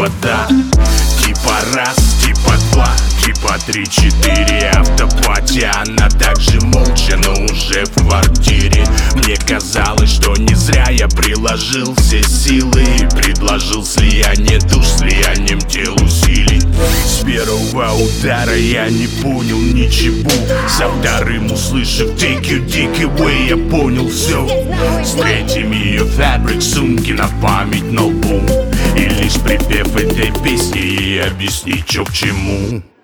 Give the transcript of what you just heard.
типа да, типа раз, типа два, типа три, четыре. Автопати, она также молча, но уже в квартире. Мне казалось, что не зря я приложил все силы и предложил слияние душ, слиянием тел усилий. С первого удара я не понял ничего, со вторым, услышав take you away, я понял все. С третьим ее фабрик, сумки на память на лбу, и лишь припев этой песни ей объяснить, чё к чему.